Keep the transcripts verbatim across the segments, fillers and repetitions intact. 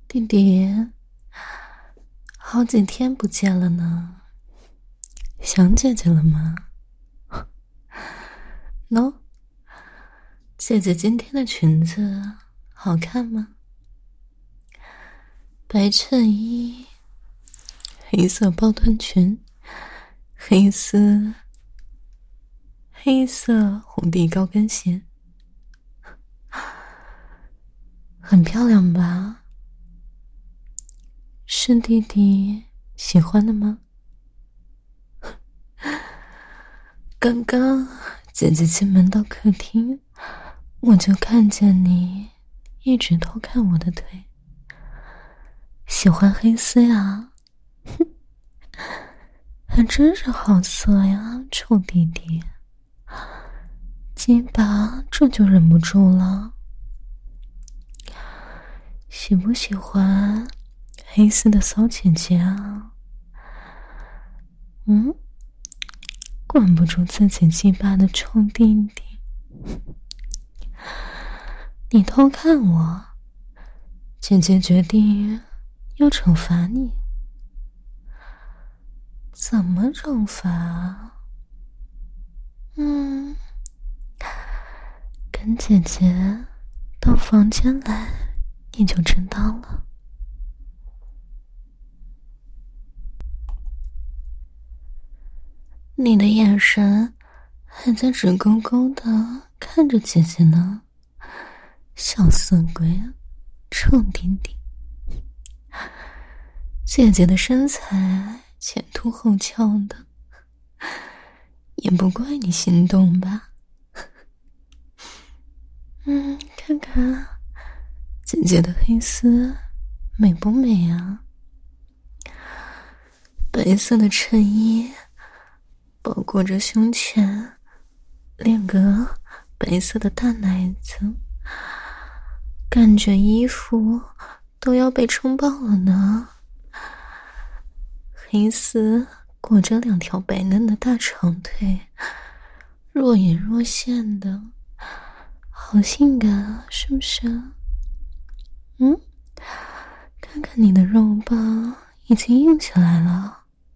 弟弟，好几天不见了呢，想姐姐了吗？喏、no? 姐姐今天的裙子好看吗？白衬衣，黑色包臀裙，黑丝黑色红底高跟鞋，很漂亮吧？是弟弟喜欢的吗？刚刚姐姐进门到客厅，我就看见你一直偷看我的腿。喜欢黑丝呀？哼，还真是好色呀，臭弟弟。鸡巴这就忍不住了。喜不喜欢黑丝的骚姐姐啊？嗯？管不住自己鸡巴的臭弟弟，你偷看我，姐姐决定要惩罚你。怎么惩罚啊？嗯，跟姐姐到房间来，你就知道了。你的眼神还在直勾勾的看着姐姐呢，小色鬼，臭弟弟。姐姐的身材前凸后翘的，也不怪你心动吧？嗯，看看姐姐的黑丝美不美啊？白色的衬衣包裹着胸前两个白色的大奶子，感觉衣服都要被撑爆了呢。黑丝裹着两条白嫩的大长腿，若隐若现的，好性感啊，是不是？嗯，看看你的肉棒已经硬起来了。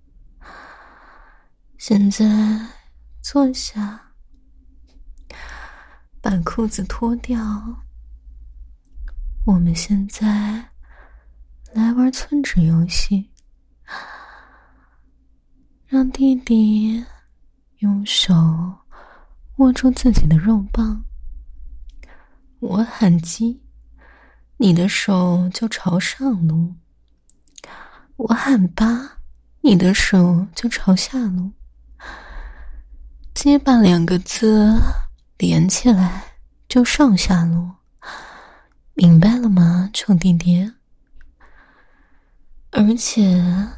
现在坐下，把裤子脱掉。我们现在来玩寸指游戏，让弟弟用手握住自己的肉棒，我喊鸡，你的手就朝上撸；我喊八，你的手就朝下撸。鸡巴两个字连起来就上下撸，明白了吗，臭弟弟？而且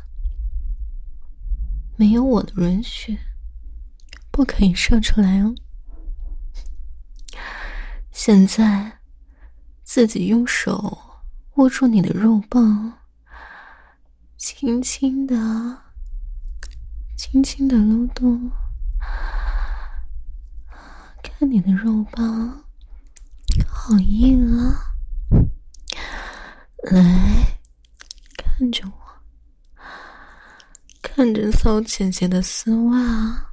没有我的允许，不可以射出来哦。现在自己用手握住你的肉棒，轻轻的轻轻的撸动，看你的肉棒好硬啊。来，看着我，看着骚姐姐的丝袜。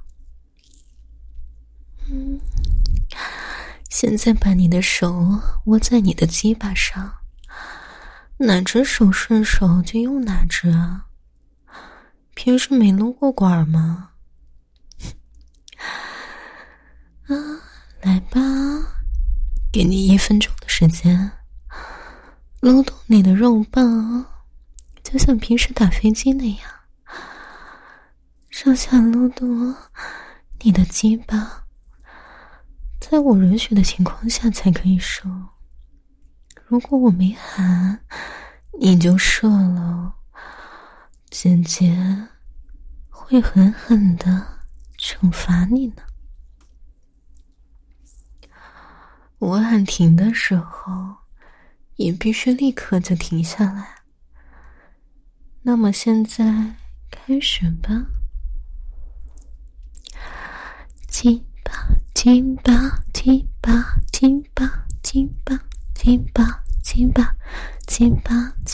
嗯，现在把你的手握在你的鸡巴上，哪只手顺手就用哪只啊？平时没撸过管吗？啊，来吧，给你一分钟的时间，撸动你的肉棒，就像平时打飞机那样，上下撸动你的鸡巴，在我允许的情况下才可以射。如果我没喊，你就射了，姐姐会狠狠的惩罚你呢。我喊停的时候，也必须立刻就停下来。那么现在开始吧。鸡巴鸡巴鸡巴鸡巴鸡巴鸡巴鸡巴鸡巴鸡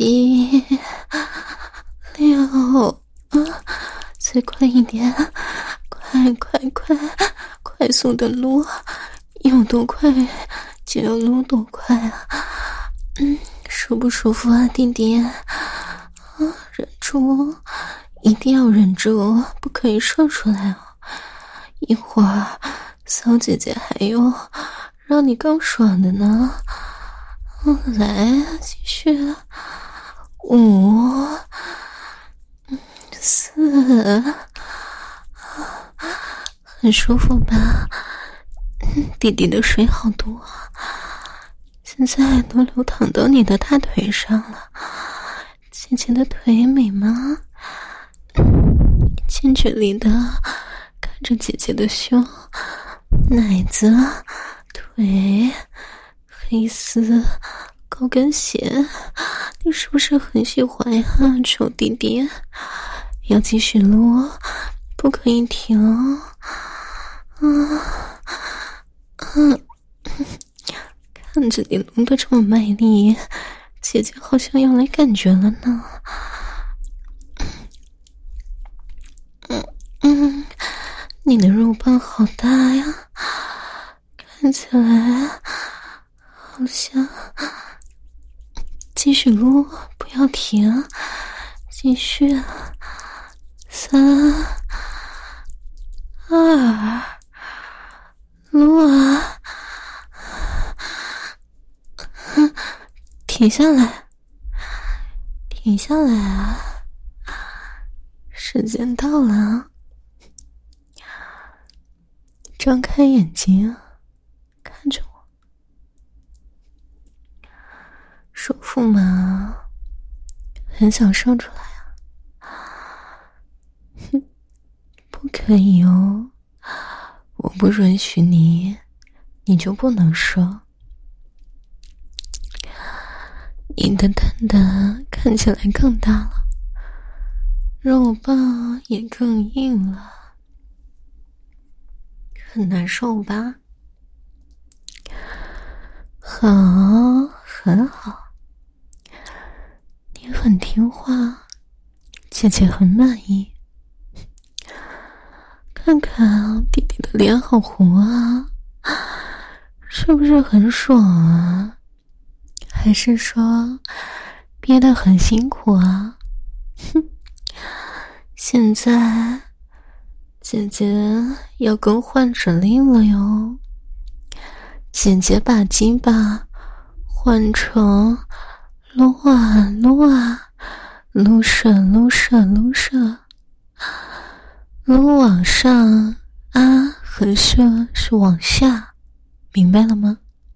七六啊，再快一点，快快快，快速的撸，有多快就要撸多快啊！嗯，舒不舒服啊，弟弟？啊，忍住，一定要忍住，不可以射出来哦。一会儿，骚姐姐还有让你更爽的呢。嗯，来，继续。五、四，很舒服吧？弟弟的水好多啊，现在都流淌到你的大腿上了。姐姐的腿美吗？近距离的看着姐姐的胸、奶子、腿、黑丝、高跟鞋，你是不是很喜欢呀，臭弟弟？要继续撸，不可以停。啊嗯，看着你撸得这么卖力，姐姐好像要来感觉了呢。嗯嗯，你的肉棒好大呀，看起来好像。继续撸，不要停，继续。三二撸啊，停下来，停下来啊！时间到了，张开眼睛，看着我，舒服吗？很想说出来啊。哼，不可以哦，我不允许你，你就不能说。你的蛋蛋看起来更大了，肉棒也更硬了，很难受吧？好，很好，你很听话，姐姐很满意。看看弟弟的脸好红啊，是不是很爽啊？还是说憋得很辛苦啊？哼，现在姐姐要更换指令了哟。姐姐把鸡巴换成撸啊撸啊，撸射撸射撸射，撸往上啊和射是往下，明白了吗？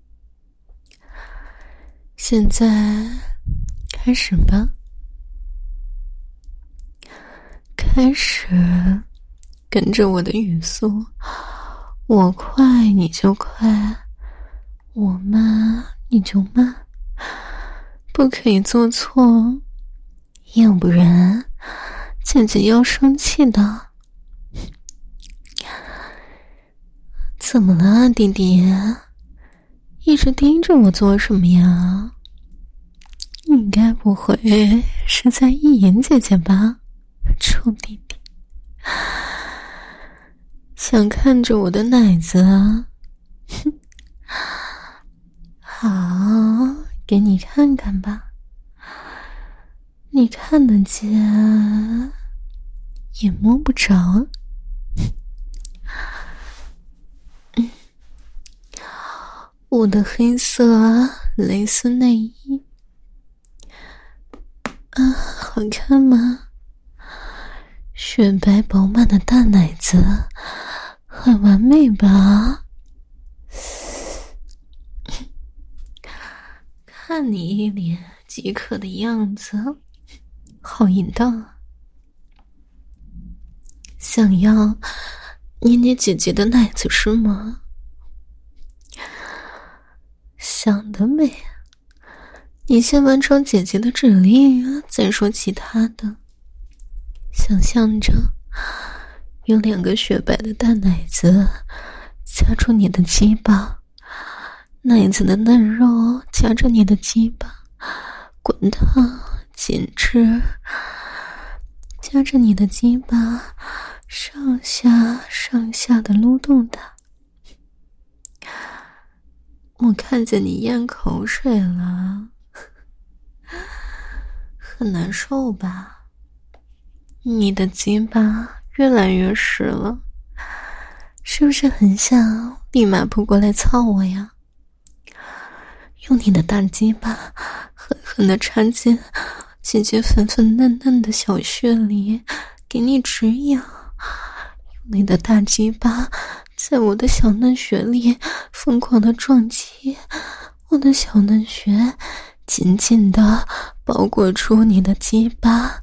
现在开始吧，开始跟着我的语速，我快你就快，我慢你就慢，不可以做错，要不然姐姐要生气的。怎么了，弟弟？一直盯着我做什么呀？你该不会是在意淫姐姐吧，臭弟弟？想看着我的奶子啊？哼，好，给你看看吧。你看得见，也摸不着。嗯，我的黑色蕾丝内衣啊，好看吗？雪白饱满的大奶子，很完美吧？看你一脸饥渴的样子，好淫荡啊！想要捏捏姐姐的奶子是吗？想得美！你先完成姐姐的指令，再说其他的。想象着有两个雪白的大奶子夹住你的鸡巴，奶子的嫩肉夹着你的鸡巴，滚烫紧致，夹着你的鸡巴上下上下的撸动的。我看见你咽口水了，很难受吧？你的鸡巴越来越实了，是不是很想立马扑过来操我呀？用你的大鸡巴狠狠地插进姐姐粉粉嫩嫩的小穴里，给你止痒。用你的大鸡巴在我的小嫩穴里疯狂地撞击，我的小嫩穴紧紧地包裹住你的鸡巴。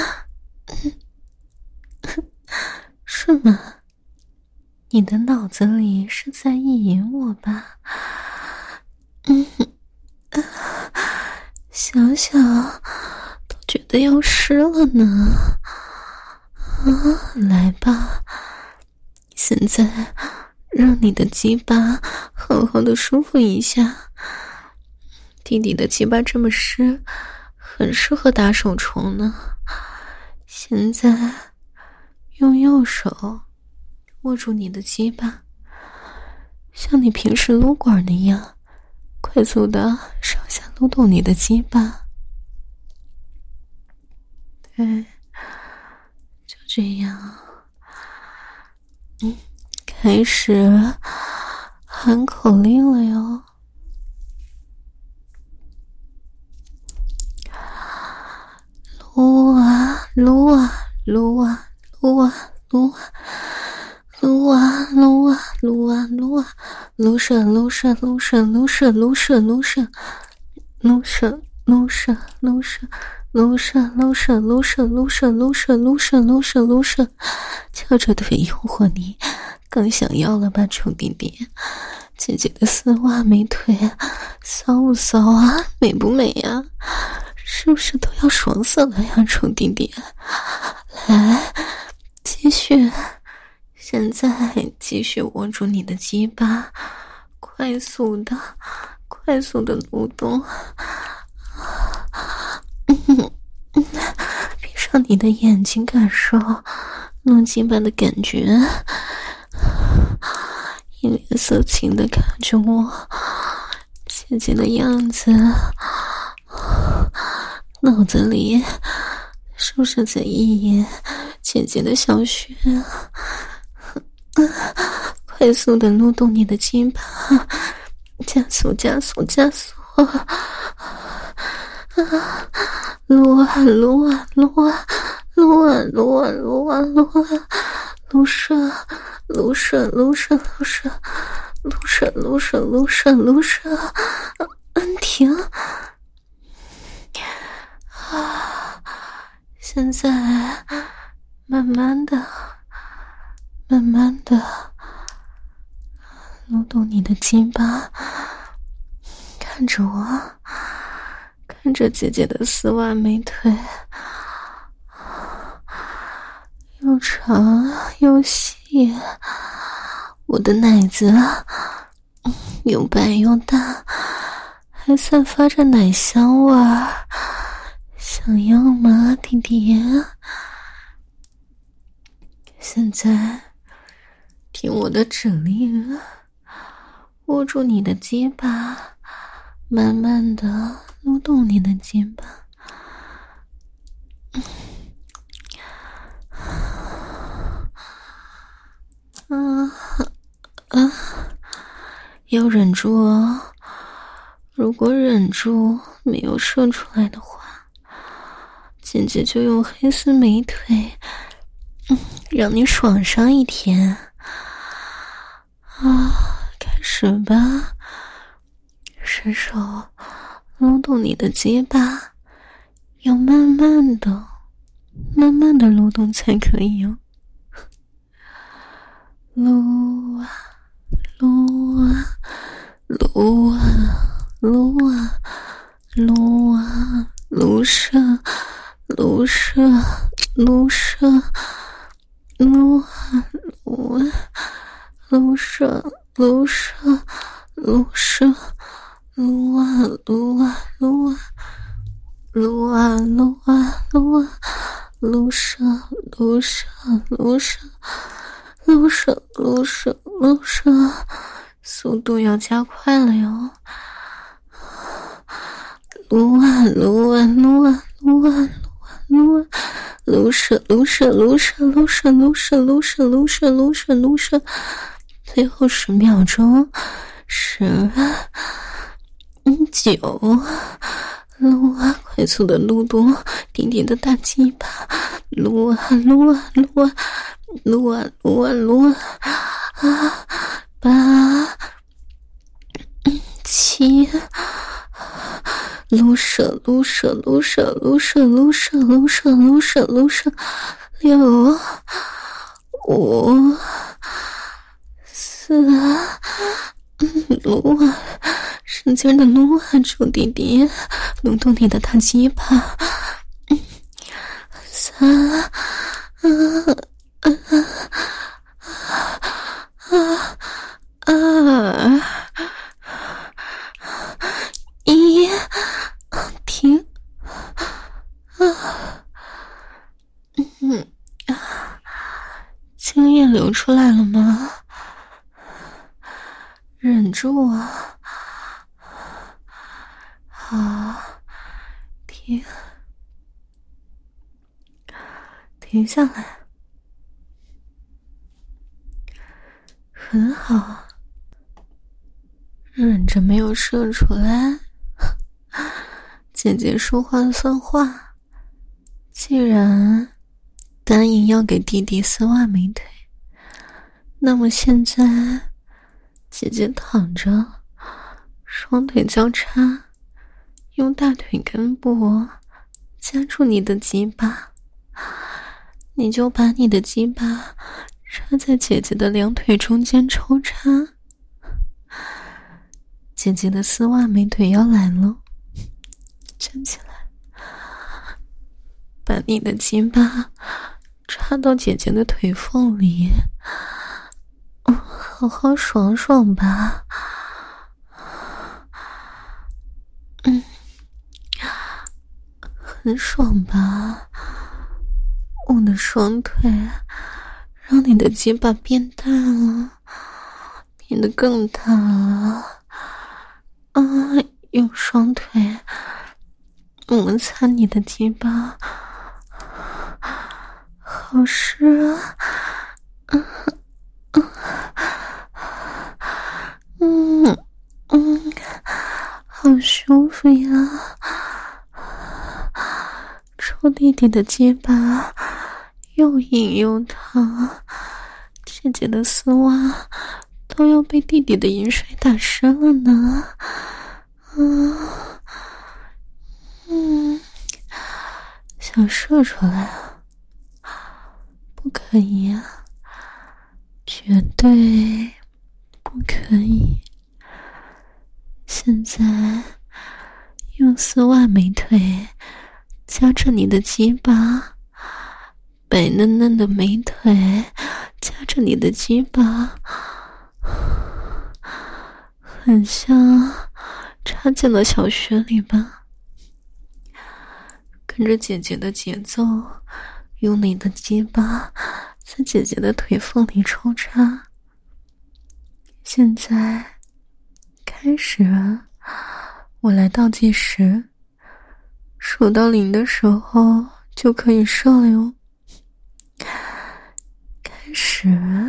是吗？你的脑子里是在意淫我吧？嗯，想想都觉得要湿了呢。啊，来吧，现在让你的鸡巴好好的舒服一下。弟弟的鸡巴这么湿，很适合打手虫呢。现在用右手握住你的鸡巴，像你平时撸管那样快速的上下撸动你的鸡巴。对，就这样。嗯，开始喊口令了哟。撸啊撸啊撸啊撸啊撸啊撸啊撸啊撸啊撸啊撸射撸射撸射撸射撸射撸射撸射撸射撸射撸射撸射撸射撸射撸射撸射撸射撸射，翘着腿诱惑你，更想要了吧，臭弟弟？姐姐的丝袜美腿骚不骚啊？美不美呀？是不是都要爽死了呀，臭弟弟？来，继续，现在继续握住你的鸡巴，快速的快速的蠕动。闭上你的眼睛，感受弄鸡巴的感觉，一脸色情的看着我姐姐的样子，脑子里是不是在意淫姐姐的小穴？快速的撸动你的鸡巴，加速加速加速，撸啊撸啊撸啊撸啊撸啊撸啊撸啊撸射撸射撸射撸射撸射撸射撸射撸射，嗯，停啊！现在慢慢的慢慢的撸动你的鸡巴，看着我，看着姐姐的丝袜美腿，又长又细，我的奶子又白又大，还散发着奶香味儿，想要吗，弟弟？现在听我的指令，握住你的鸡巴，慢慢的撸动你的鸡巴。啊啊！要忍住哦，如果忍住没有射出来的话，姐姐就用黑丝美腿，嗯，让你爽上一天。啊，开始吧，伸手撸动你的鸡巴，要慢慢的、慢慢的撸动才可以哦。撸啊撸啊撸啊撸啊撸啊撸射撸射撸射撸啊撸啊撸射撸射撸射撸啊撸啊撸啊撸啊啊撸啊撸啊，撸射撸射撸射撸射撸射撸射，速度要加快了哟！撸啊撸啊撸啊撸啊撸啊，撸射撸射撸射撸射撸射撸射撸射撸射撸射，最后十秒钟，十、九，撸啊，快速的撸动弟弟的大鸡巴，撸啊撸啊撸啊撸啊撸啊撸啊啊，八、七。撸射撸射撸射撸射撸射撸射撸射撸射，六、五、四，撸啊，使劲的撸啊，猪弟弟，撸动你的大鸡巴。三、啊啊啊二、一。停啊，嗯啊，精液流出来了吗？忍住啊！好，停，停下来，很好，忍着没有射出来。姐姐说话算话，既然答应要给弟弟丝袜美腿，那么现在姐姐躺着，双腿交叉，用大腿根部夹住你的鸡巴，你就把你的鸡巴插在姐姐的两腿中间抽插。姐姐的丝袜美腿要来了，站起来，把你的鸡巴插到姐姐的腿缝里，嗯，好好爽爽吧。嗯，很爽吧？我的双腿让你的鸡巴变大了，变得更大了。啊，用双腿摩擦你的鸡巴，好湿啊！嗯嗯，好舒服呀！抽弟弟的鸡巴又硬又烫，姐姐的丝袜都要被弟弟的饮水打湿了呢。嗯嗯，想射出来啊？不可以啊，绝对不可以。现在用丝袜美腿夹着你的鸡巴，白嫩嫩的美腿夹着你的鸡巴，很像插进了小穴里吧。跟着姐姐的节奏，用你的鸡巴在姐姐的腿缝里抽插。现在开始，我来倒计时，数到零的时候就可以射了哟。开始，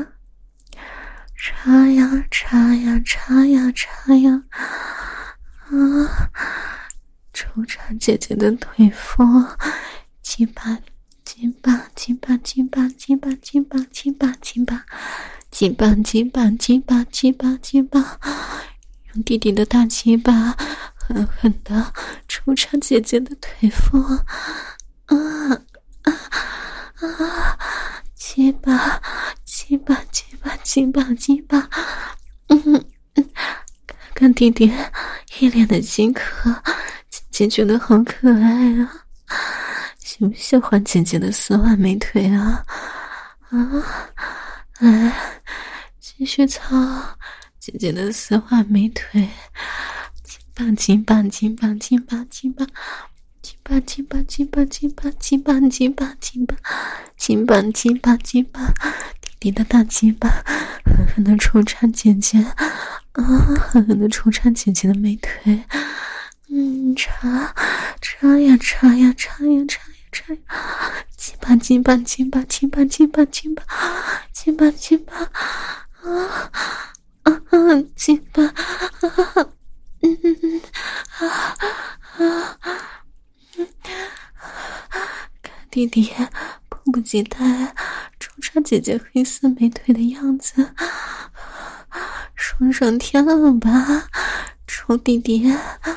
插呀插呀插呀插呀，啊！抽插姐姐的腿缝，鸡巴鸡巴鸡巴鸡巴鸡巴鸡巴鸡巴鸡巴鸡巴鸡巴鸡巴鸡巴鸡巴，用弟弟的大鸡巴狠狠地抽插姐姐的腿缝，啊啊啊！鸡巴鸡巴鸡巴鸡巴鸡巴，嗯嗯，看看弟弟一脸的饥渴，姐姐觉得好可爱啊！喜不喜欢姐姐的丝袜美腿啊？啊，来，继续操姐姐的丝袜美腿，金棒金棒金棒金棒金棒， 鸡巴鸡巴鸡巴鸡巴鸡巴鸡巴鸡巴鸡巴鸡巴鸡巴，弟弟的大鸡巴狠狠地抽插姐姐啊，狠狠地抽插姐姐的美腿。嗯，插插呀插呀插呀插呀插呀，鸡巴鸡巴鸡巴鸡巴鸡巴鸡巴鸡巴鸡巴啊啊啊鸡巴啊嗯嗯啊啊嗯，看弟弟迫不及待抽插姐姐黑丝美腿的样子，爽上天了吧，臭弟弟！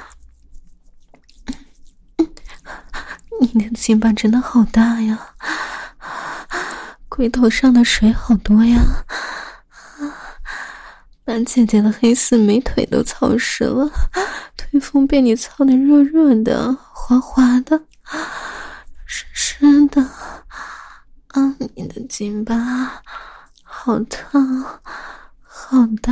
你的鸡巴真的好大呀，龟头上的水好多呀，把姐姐的黑丝美腿都操湿了，腿缝被你操得热热的、滑滑的、湿湿的。啊，你的鸡巴好烫，好大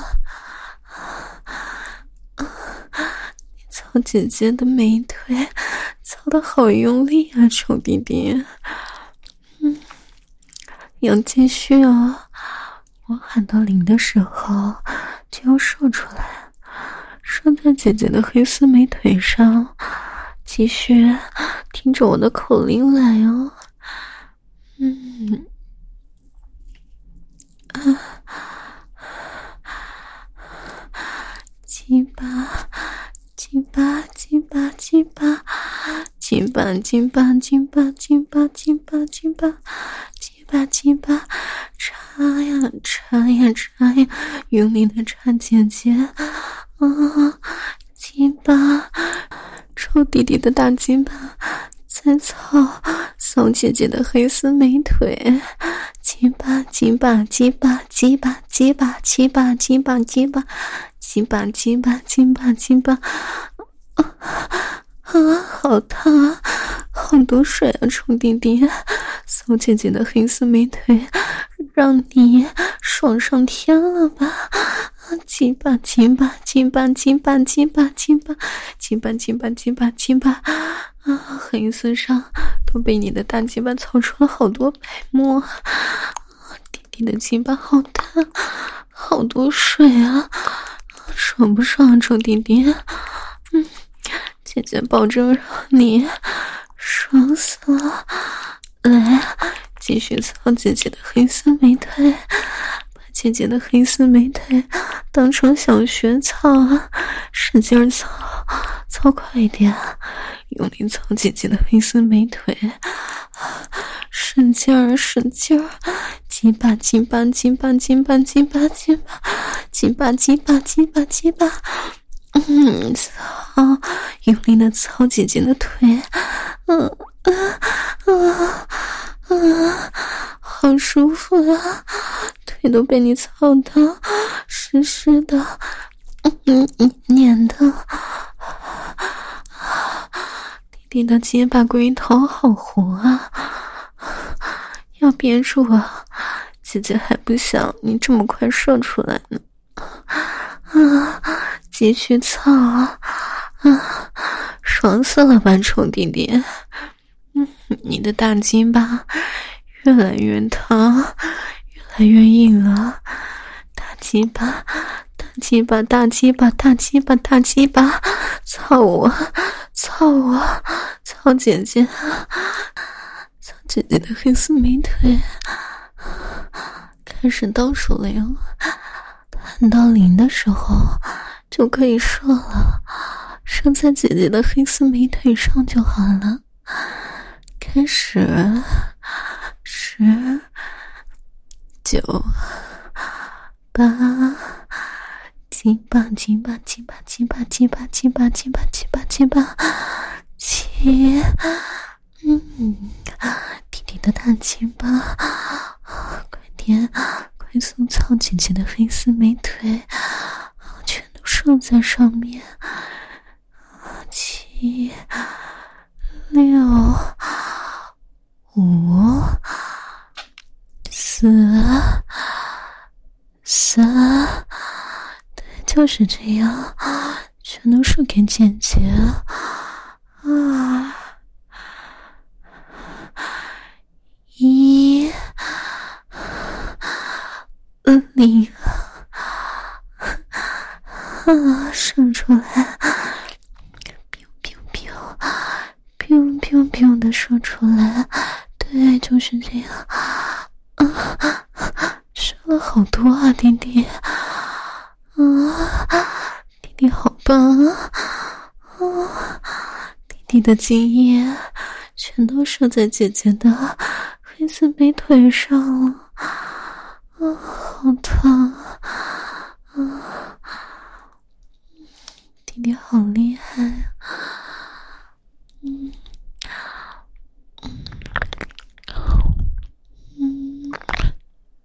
啊！你操姐姐的美腿操得好用力啊，臭弟弟！嗯，要继续哦，我喊到零的时候就要射出来，射在姐姐的黑丝美腿上，继续听着我的口令来哦。嗯，啊，鸡巴鸡巴鸡巴鸡巴鸡巴鸡巴鸡巴鸡巴鸡巴鸡巴鸡巴鸡巴，插呀插呀插呀，用力的插姐姐啊，鸡巴，臭弟弟的大鸡巴在操骚姐姐的黑丝美腿，鸡巴鸡巴鸡巴鸡巴鸡巴鸡巴鸡巴鸡巴鸡巴鸡巴鸡巴鸡巴啊啊，好烫啊，好多水啊，臭弟弟！骚姐姐的黑丝美腿让你爽上天了吧？鸡巴鸡巴鸡巴鸡巴鸡巴鸡巴鸡巴鸡巴鸡巴鸡巴啊！黑丝上都被你的大鸡巴操出了好多白沫，弟弟的鸡巴好大，好多水啊！爽不爽啊，臭弟弟？嗯，姐姐保证让你爽死了！来，继续操姐姐的黑丝美腿，把姐姐的黑丝美腿当成小学操啊，使劲操，操快一点，用力操姐姐的黑丝美腿，使劲儿使劲儿，鸡巴鸡巴鸡巴鸡巴鸡巴鸡巴鸡巴鸡巴鸡巴鸡巴，嗯，操，用力的操姐姐的腿，嗯啊啊啊，好舒服啊，腿都被你操的湿湿的，嗯嗯黏的，弟弟的结巴龟头好红啊，要憋住啊，姐姐还不想你这么快射出来呢，啊，继续操啊，啊，爽死了吧，臭弟弟！嗯，你的大鸡巴越来越烫，越来越硬了，大鸡巴，大鸡巴，大鸡巴，大鸡巴，大鸡巴，操我，操我，操姐姐，操姐姐的黑丝美腿，开始倒数了哟，喊到零的时候就可以射了，射在姐姐的黑丝美腿上就好了。开始，十、九、八、七八、七八、七八、七八、七八、七八、七八、七八、七八、七，嗯，弟弟的大鸡巴，快点，快速操姐姐的黑丝美腿，全都射在上面，七、六、五、四、三，对，就是这样，全都是给姐姐啊！ 啊，射出来，biu biu biu biu biu biu 的射出来，对，就是这样，啊，射了好多啊，弟弟，啊，弟弟好棒啊，啊，弟弟的精液全都射在姐姐的黑色美腿上了，啊。